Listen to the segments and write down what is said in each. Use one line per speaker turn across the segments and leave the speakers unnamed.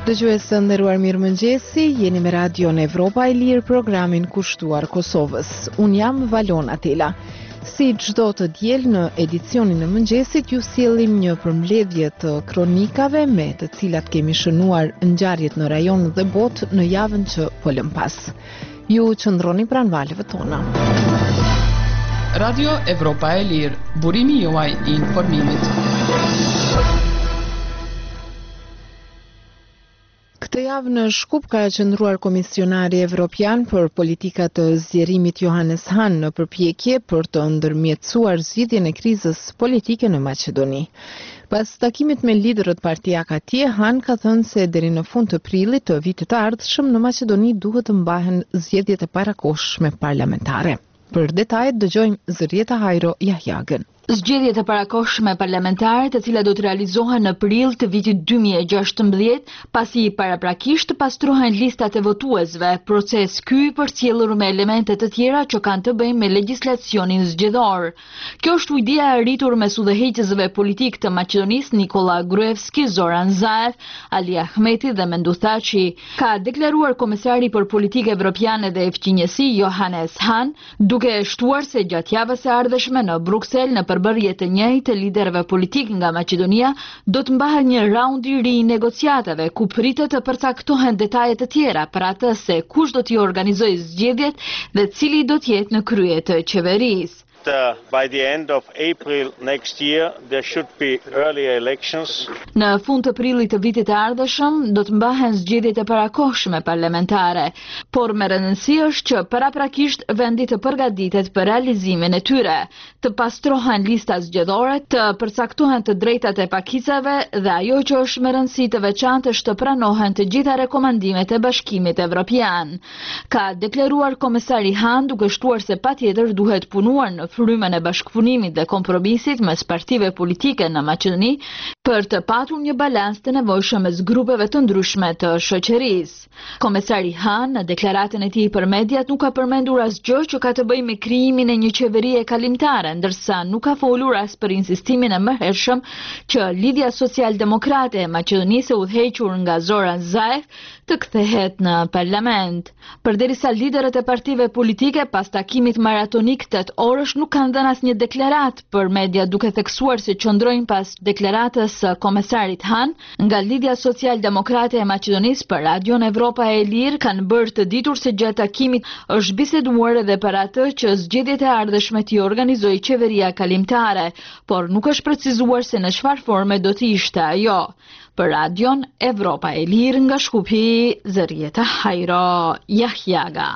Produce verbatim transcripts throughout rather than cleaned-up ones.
Dëgjues të nderuar, mirëmëngjesi, jeni me Radion Evropa e Lirë, programin kushtuar Kosovës. Unë jam Valona Tela. Si çdo të diel në edicionin e mëngjesit ju sjellim një përmbledhje të kronikave me të cilat kemi shënuar ngjarjet në rajon dhe botë në javën që po lëm pas. Ju qëndroni pranë valëve tona.
Radio Evropa e Lirë, burimi juaj i informimit.
Këtë javë në Shkup ka qëndruar Komisionari Evropian për politika të zgjerimit Johannes Hahn në përpjekje për të ndërmjetësuar zgjidhjen e krizës politike në Maqedoni. Pas takimit me liderët partijak atje, Hahn ka thënë se deri në fund të prillit të vitit të ardhshëm në Maqedoni duhet të mbahen zgjedhjet e parakohshme parlamentare. Për detajet dëgjojmë Zërieta Hajro Jahjagën.
Zgjedhjet e parakohshme parlamentare, të cilat do të realizohen në prill të vitit dy mijë e gjashtëmbëdhjetë, pasi paraprakisht pastrohen listat e votuesve, proces ky i përcjellur me elemente të tjera që kanë të bëjnë me legjislacionin zgjedhor. Kjo është ideja e arritur mes udhëheqësve politik të Maqedonisë Nikola Gruevski, Zoran Zaev, Ali Ahmeti dhe Mendu Thaçi. Ka deklaruar komesari për politikë evropiane dhe fqinjësi Johannes Hahn, duke shtuar se gjatë javës së ardhshme në Bruksel në përbërje të njëjtë të liderëve politik nga Maqedonia do të mbahet një raund i ri i negociatave ku pritet të përcaktohen detajet të tjera për atë se kush do t'i organizojë zgjedhjet dhe cili do të jetë në krye të qeverisë.
Uh, by the end of April next year there should be early elections.
Në fund të prillit të vitit të ardhshëm do të mbahen zgjedhjet e parakohshme parlamentare, por me rëndësi është që paraprakisht vendi të përgatitet për realizimin e tyre, të pastrohen lista zgjedhore, të përcaktohen të drejtat e pakicave dhe ajo që është me rëndësi të veçantë është të pranohen të gjitha rekomandimet e Bashkimit Evropian. Ka deklaruar komesari Hahn duke shtuar se patjetër duhet punuar në frymën e bashkëpunimit dhe kompromisit mes partive politike në Maqedoni për të patur një balans të nevojshëm mes grupeve të ndryshme të shoqërisë. Komesari Hahn në deklaratën e tij për mediat nuk ka përmendur asgjë që ka të bëjë me krijimin e një qeverie kalimtare, ndërsa nuk ka folur as për insistimin e mëhershëm që Lidhja Social-Demokrate e Maqedonisë e udhëhequr nga Zoran Zaev të kthehet në parlament. Përderisa liderët e partive politike pas takimit maratonik tetë orësh nuk kanë dhënë asnjë deklarat për media, duke theksuar se qëndrojnë pas deklaratës së komesarit Hahn, nga Lidhja Social-Demokrate e Maqedonisë për Radion Evropa e Lirë kanë bërë të ditur se gjatë takimit është biseduar edhe për atë që zgjedhjet e ardhshme t'i organizojë qeveria kalimtare, por nuk është precizuar se në çfarë forme do të ishte ajo. Për Radion Evropa e Lirë nga Shkupi, Zërieta Hajro Jahjaga.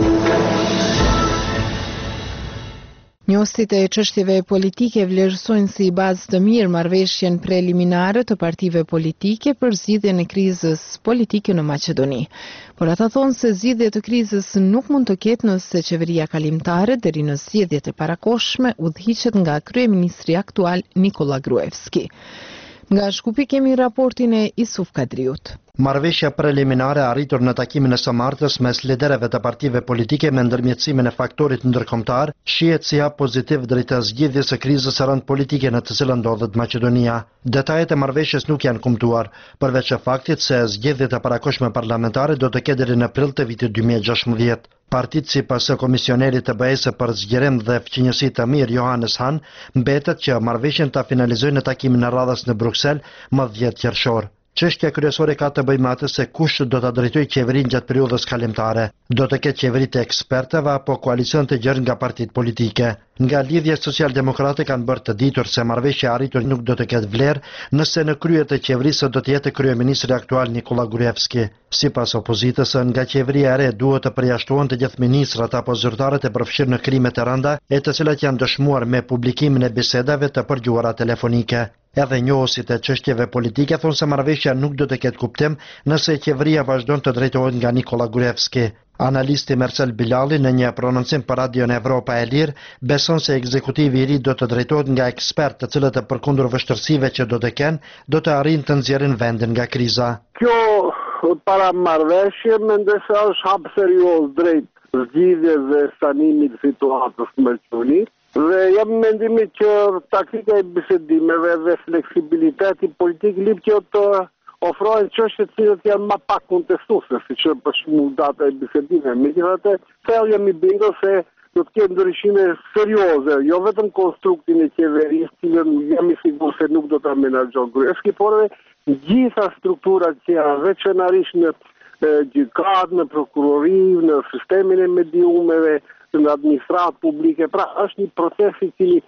Njëstit e çështjeve politike vlerësojnë si bazë të mirë marrëveshjen preliminare të partive politike për zgjidhjen e krizës politike në Maqedoni. Por ata thonë se zgjidhja e krizës nuk mund të ketë nëse qeveria kalimtare deri në zgjedhjet e parakohshme udhëhiqet nga kryeministri aktual Nikola Gruevski. Nga Shkupi kemi raportin e Isuf Kadriut.
Marrëveshja preliminare arritur në takimin e së martës mes liderëve të partive politike me ndërmjetësimin e faktorit ndërkombëtar shihet si hap pozitiv drejt zgjidhjes së krizës së rënd politike në të cilën ndodhet Maqedonia. Detajet e marrëveshjes nuk janë kumtuar, përveç faktit se zgjedhjet e parakohshme parlamentare do të ketë deri në prill të vitit dy mijë e gjashtëmbëdhjetë. Partitë sipas së komisionerit të B E S për zgjerim dhe fqinjësi të mirë Johannes Hahn mbetet që marrëveshjen ta finalizojnë në takimin e radhës në Bruksel më dhjetë qershor. Çështja kryesore ka të bëjë me atë se kush do ta drejtojë qeverinë gjatë periudhës kalimtare. Do të ketë qeveri të ekspertëve apo koalicion të gjerë nga partitë politike. Nga Lidhja Social-Demokrate kanë bërë të ditur se marrëveshja arritur nuk do të ketë vlerë nëse në krye të qeverisë do të jetë kryeministri aktual Nikola Gruevski. Sipas opozitës, nga qeveria e re duhet të përjashtohen të gjithë ministrat apo zyrtarët e përfshirë në krime të rënda, e të cilat janë dëshmuar me publikimin e bisedave të përgjuara telefonike. Edhe njohësit e çështjeve politike thonë se marrëveshja nuk do të ketë kuptim nëse qeveria vazhdon të drejtohet nga Nikola Gruevski. Analisti Marcel Bilali në një prononcim për Radion Evropa e Lirë beson se ekzekutivi i ri do të drejtohet nga ekspertë të cilët e përkundur vështirësive që do të kenë, do të arrijnë të nxjerrin vendin nga kriza.
Kjo para marrëveshje mendoj se është hap serioz drejt zgjidhjes dhe stanimit të situatës në Maqedoni. Dhe jam mendimit që taktika e bisedimeve dhe fleksibiliteti politik lip që të ofrohen çështje të cilat janë më pak kontestuese, siç për shembull data e bisedimeve. Megjithatë, thellë jam i bindur se do të ketë ndryshime serioze, jo vetëm konstruktin e qeverisë, cilën jam i sigurt se nuk do ta menaxhon Gruevski, por edhe gjitha strukturat që janë veçanërisht në gjykatë, në prokurori, në sistemin e mediumeve, në administratë publike. Pra është një proces i cili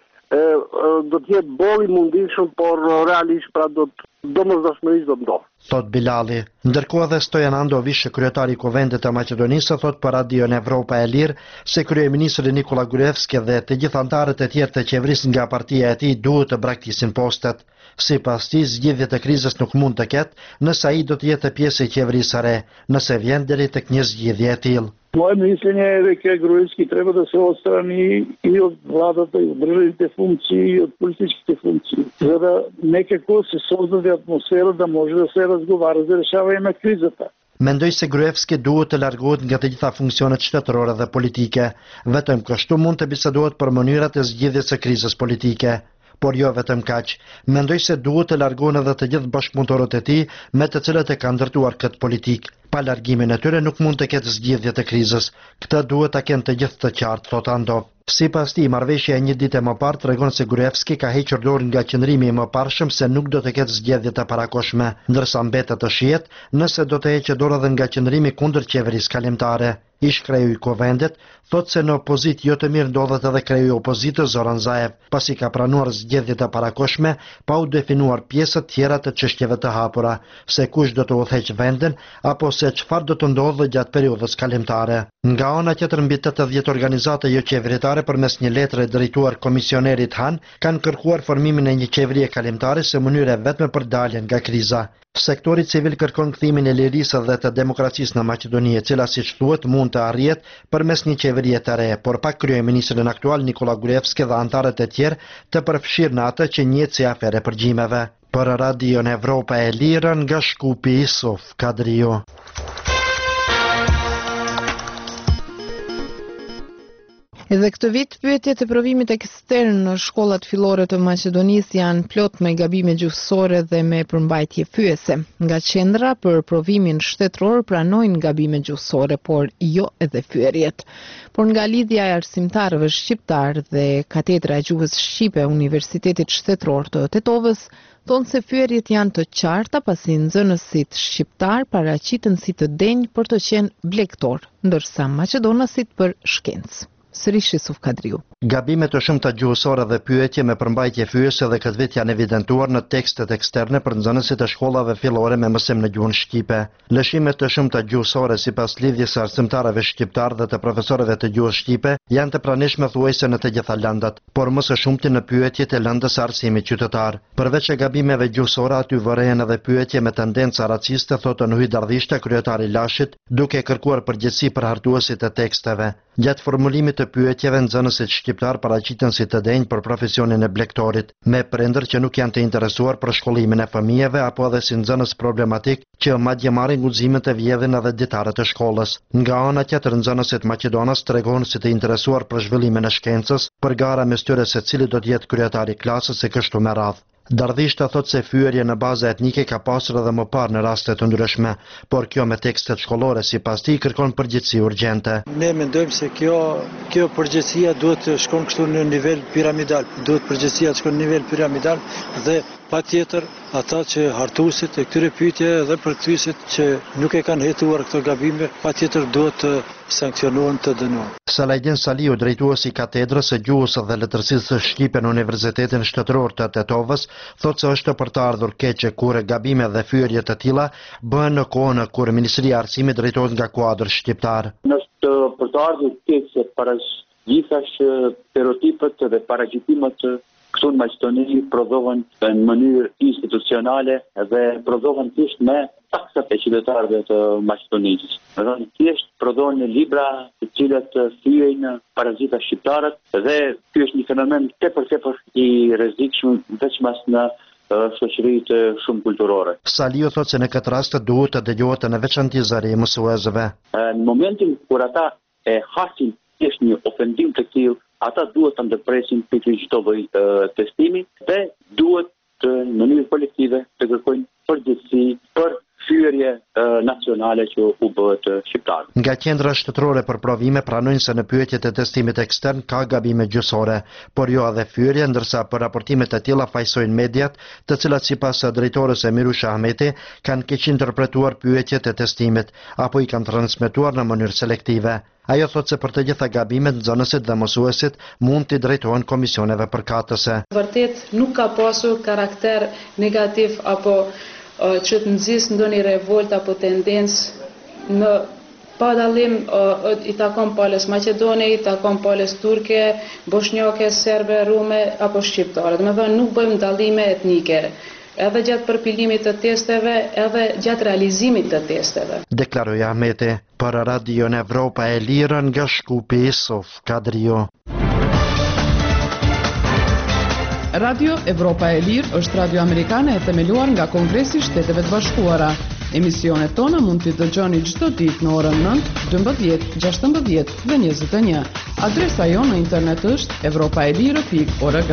do të jetë boll i mundishëm, por realisht pra do të domosdoshmërisht do të ndodhë.
Thot Bilali. Ndërkohë dhe Stojan Andovish, kryetari i Kuvendit të Maqedonisë, thot për Radion Evropa e Lirë se kryeministri Nikola Gruevski dhe të gjithë anëtarët e tjerë të qeverisë nga partia e tij duhet të braktisin postet. Sipas tij, zgjidhjet e krizës nuk mund të ketë nëse ai do të jetë pjesë e qeverisë së re, nëse vjen deri tek një zgjidhje e tillë.
Moje mišljenje je da Gruevski treba da se odstrani i od vladата, i od državните funkcije, i od političkите funkcije, за да nekako se sozdaде atmosfera da može da se razgovara za rešavanje na krizata.
Mendoj se Gruevski duhet të largohet nga të gjitha funksionet shtetërore dhe politike. Vetëm kështu mund të bisedohet për mënyrat e zgjidhjes së krizës politike. Por jo vetëm kaq. Mendoj se duhet të largohen edhe të gjithë bashkëpunëtorët e tij me të cilët e kanë ndërtuar këtë politikë. Pa largimin e tyre nuk mund të ketë zgjidhje të krizës. Këtë duhet ta kenë të gjithë të qartë, thot Andov. Sipas tij, marrëveshja e një dite më parë tregon se Gruevski ka hequr dorë nga qëndrimi i mëparshëm se nuk do të ketë zgjedhje të parakoshme, ndërsa mbetet të shihet nëse do të heqë dorë edhe nga qëndrimi kundër qeverisë kalimtare. Ish kreu i Kuvendit thot se në opozit jo të mirë ndodhet edhe kreu i opozitës Zoran Zaev, pasi ka pranuar zgjedhje të parakoshme pa u definuar pjesët tjera të çështjeve të hapura, se kush do të udhëheq vendin apo se çfarë do të ndodhë gjatë periudhës kalimtare. Nga ana tjetër, mbi tetëdhjetë organizata jo qeveritare përmes një letre drejtuar komisionerit Han kanë kërkuar formimin e një qeverie kalimtare si mënyrë vetme për daljen nga kriza. Sektori civil kërkon kthimin e lirisë dhe të demokracisë në Maqedoni, e cila siç thuhet mund të arrihet përmes një qeverie të re, por pa kryeministrin aktual Nikola Gruevski dhe anëtarët e tjerë të përfshirë në atë që njihet si aferë përgjimeve. Për Radion Evropa e Lirë, nga Shkupi, Isuf Kadrio.
Edhe këtë vit, pyetjet e provimit ekstern në shkollat fillore të Maqedonisë janë plot me gabime gjuhësore dhe me përmbajtje fyese. Nga qendra për provimin shtetëror pranojnë gabime gjuhësore, por jo edhe fyerjet. Por nga lidhja e arsimtarëve shqiptar dhe katedra e gjuhës shqipe e Universitetit Shtetëror të Tetovës, thonë se fyerjet janë të qarta pasi nxënësit shqiptar paraqiten si të denjë për të qenë blektor, ndërsa maqedonasit për shkencë. Sërish Isuf Kadriu.
Gabime të shumta gjuhësore dhe pyetje me përmbajtje fyese dhe këtë vit janë evidentuar në tekstet eksterne për nxënësit e shkollave fillore me mësim në gjuhën shqipe. Lëshimet të shumta gjuhësore sipas lidhjes së arsimtarëve shqiptar dhe të profesorëve të gjuhës shqipe janë të pranishme thuajse në të gjitha lëndat, por më së shumti në pyetjet e lëndës së arsimit qytetar. Përveç e gabimeve gjuhësore, aty vërejnë edhe pyetje me tendenca raciste, thotë Nuhi Dardhishta, kryetari i Lashit, duke kërkuar përgjegjësi për hartuesit e teksteve. Gjatë formulimit të pyetjeve, nxënësit shqiptar paraqiten si të denjë për profesionin e blektorit, me prindër që nuk janë të interesuar për shkollimin e fëmijëve apo edhe si nxënës problematik që madje marrin guximet e vjedhin edhe ditarët e shkollës. Nga ana tjetër, nxënësit maqedonas tregojnë si të interesuar për zhvillimin e shkencës, për gara mes tyre se cili do të jetë kryetari i klasës e kështu me radhë. Dardhishta thot se fyerje në bazë etnike ka pasur edhe më parë në raste të ndryshme, por kjo me tekstet shkollore sipas tij kërkon përgjegjësi urgjente.
Ne mendojmë se kjo kjo përgjegjësia duhet të shkon kështu në nivel piramidal, duhet përgjegjësia të shkon në nivel piramidal dhe patjetër ata që hartuesit e këtyre pyetjeve dhe përkthyesit që nuk e kanë hetuar këto gabime, patjetër duhet të sankcionohen, të dënohen.
Salajdin Saliu, drejtuesi i katedrës së gjuhës dhe letërsisë shqipe në Universitetin Shtetëror të Tetovës, thotë se është për të ardhur keqe kur gabime dhe fyerje të tilla bëhen në kohën kur Ministria e Arsimit drejtohet nga kuadri shqiptar.
Është për të ardhur keqe para gjithashtu stereotipet dhe paraqitimet këtu në Maqedoni prodhohen në mënyrë institucionale dhe prodhohen thjesht me taksat e qytetarëve të Maqedonisë. Do të thjesht prodhohen libra të cilat fyejnë parazita shqiptarët dhe ky është një fenomen tepër tepër i rrezikshëm veçmas në shoqëritë shumë kulturore.
Saliu thotë se në këtë rast duhet të dëgohet në veçantë zëri mësuesve.
Në momentin kur ata e hasin thjesht një ofendim të tillë, ata duhet të ndërpresin për çdo lloj testimi dhe duhet të në mënyrë kolektive të kërkojnë përgjegjësi për fyerje nacionale që u bëhet shqiptar.
Nga qendra shtetërore për provime pranojnë se në pyetjet e testimit ekstern ka gabime gjyqësore, por jo edhe fyerje, ndërsa për raportimet e tilla fajsojnë mediat, të cilat sipas drejtores Mirusha Ahmeti kanë keq interpretuar pyetjet e testimit apo i kanë transmetuar në mënyrë selektive. Ajo thot se për të gjitha gabimet nxënësit dhe mësuesit mund t'i drejtohen komisioneve përkatëse.
Vërtet nuk ka pasur karakter negativ apo që të nxjisë ndonjë revolt apo tendencë në pa dallim i takon palës Maqedone, i takon palës turke, bosnjake, serbe, rume apo shqiptare. Do të thonë nuk bëjmë dallime etnike. Edhe gjatë përpilimit të testeve, edhe gjatë realizimit të testeve.
Deklaroi Ahmeti për Radion Evropa e Lirë nga Shkupi Sof Kadrio.
Radio Evropa e Lirë është radio amerikane e themeluar nga Kongresi i Shteteve të Bashkuara. Emisionet tona mund t'i dëgjoni çdo ditë në orën nëntë, dymbëdhjetë, gjashtëmbëdhjetë dhe njëzet e një. Adresa jonë në internet është evropaelire pikë org.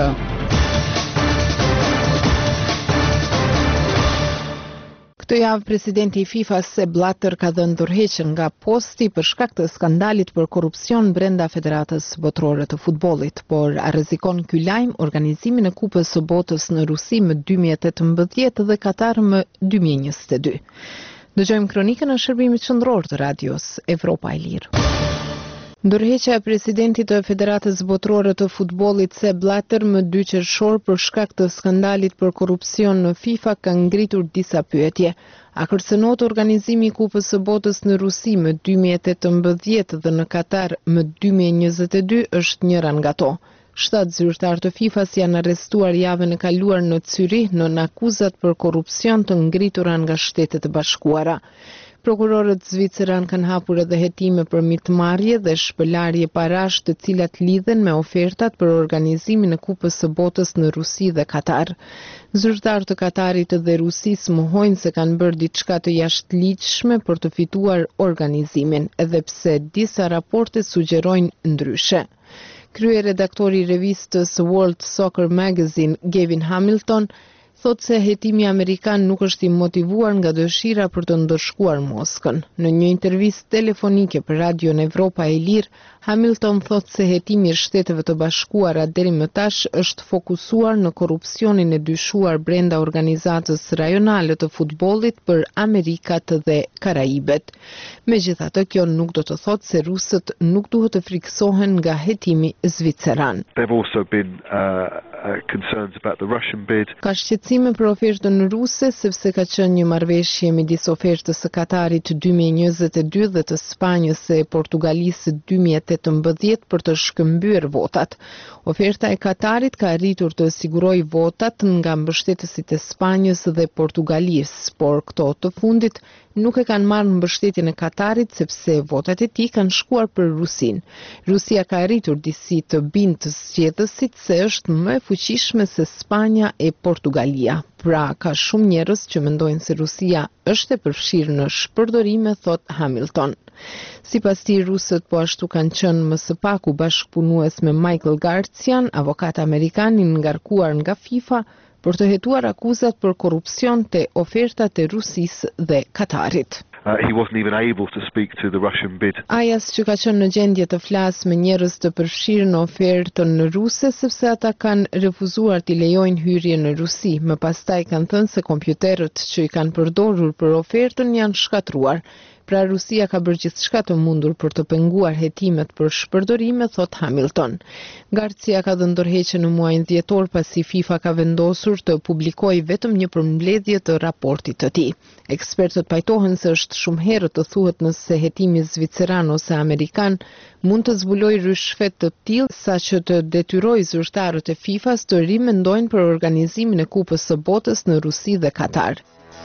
Këtë javë presidenti i FIFA Sepp Blatter ka dhënë ndërheqjen nga posti për shkak të skandalit për korrupsion brenda Federatës Botërore të Futbollit, por a rrezikon ky lajm organizimin e Kupës së Botës në Rusi më dy mijë e tetëmbëdhjetë dhe Katar më dy mijë e njëzet e dy. Dëgjojmë kronikën e shërbimit qendror të radios Evropa e Lirë. Ndërheqja e presidentit të Federatës Botërore të Futbollit Sepp Blatter më dy qershor për shkak të skandalit për korrupsion në FIFA ka ngritur disa pyetje. A kërcënohet organizimi i Kupës së Botës në Rusi më dy mijë e tetëmbëdhjetë dhe në Katar më dy mijë e njëzet e dy është njëra nga to. Shtatë zyrtar të FIFA-s janë arrestuar javën e kaluar në Zyrich nën akuzat për korrupsion të ngritura nga Shtetet e Bashkuara. Prokurorët zviceran kanë hapur edhe hetime për mitmarrje dhe shpëlarje parash të cilat lidhen me ofertat për organizimin e Kupës së Botës në Rusi dhe Katar. Zyrtar të Katarit dhe Rusisë mohojnë se kanë bërë diçka të jashtëligjshme për të fituar organizimin, edhe pse disa raporte sugjerojnë ndryshe. Kryeredaktori i revistës World Soccer Magazine, Gavin Hamilton, thot se hetimi amerikan nuk është i motivuar nga dëshira për të ndërshkuar Moskën. Në një intervistë telefonike për Radion Evropa e Lirë, Hamilton thot se hetimi i Shteteve të Bashkuara deri më tash është fokusuar në korrupsionin e dyshuar brenda organizatës rajonale të futbollit për Amerikat dhe Karaibet. Megjithatë, kjo nuk do të thotë se rusët nuk duhet të friksohen nga hetimi zviceran.
They've also been uh, uh, concerns about the Russian bid.
Ka shqetësime për ofertën ruse sepse ka qenë një marrëveshje midis ofertës së Katarit dy mijë e njëzet e dy dhe të Spanjës e Portugalisë dy mijë e tetëmbëdhjetë për të shkëmbyer votat. Oferta e Katarit ka arritur të sigurojë votat nga mbështetësit e Spanjës dhe Portugalisë, por këto të fundit nuk e kanë marrë mbështetjen e Katarit sepse votat e tij kanë shkuar për Rusin. Rusia ka arritur disi të bindë zgjedhësit se është më e fuqishme se Spanja e Portugalia. Pra, ka shumë njerëz që mendojnë se Rusia është e përfshirë në shpërdorime, thot Hamilton. Sipas tij, rusët po ashtu kanë qenë më së paku bashkëpunues me Michael Garcian, avokat amerikan i ngarkuar nga FIFA, për të hetuar akuzat për korrupsion te ofertat e Rusisë dhe Katarit.
Uh, he wasn't even able to speak to the Russian bid.
Ai as që ka qenë në gjendje të flasë me njerëz të përfshirë në ofertën ruse sepse ata kanë refuzuar t'i lejojnë hyrje në Rusi. Më pastaj kanë thënë se kompjuterët që i kanë përdorur për ofertën janë shkatruar. Pra Rusia ka bërë gjithçka të mundur për të penguar hetimet për shpërdorime, thot Hamilton. Garcia ka dhënë ndërheqje në muajin dhjetor pasi FIFA ka vendosur të publikojë vetëm një përmbledhje të raportit të tij. Ekspertët pajtohen se është shumë herët të thuhet nëse hetimi zviceran ose amerikan mund të zbulojë rishfet të tillë saqë të detyrojë zyrtarët e FIFA-s të rimendojnë për organizimin e Kupës së Botës në Rusi dhe Katar.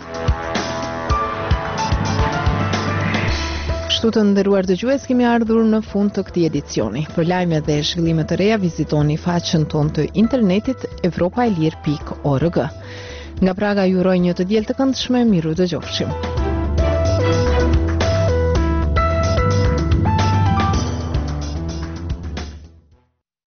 Kështu të nderuar dëgjues, kemi ardhur në fund të këtij edicioni. Për lajme dhe zhvillime të reja, vizitoni faqen tonë të internetit evropaelir pikë org. Nga Praga ju uroj një të diel të këndshme, miru dëgjofshim.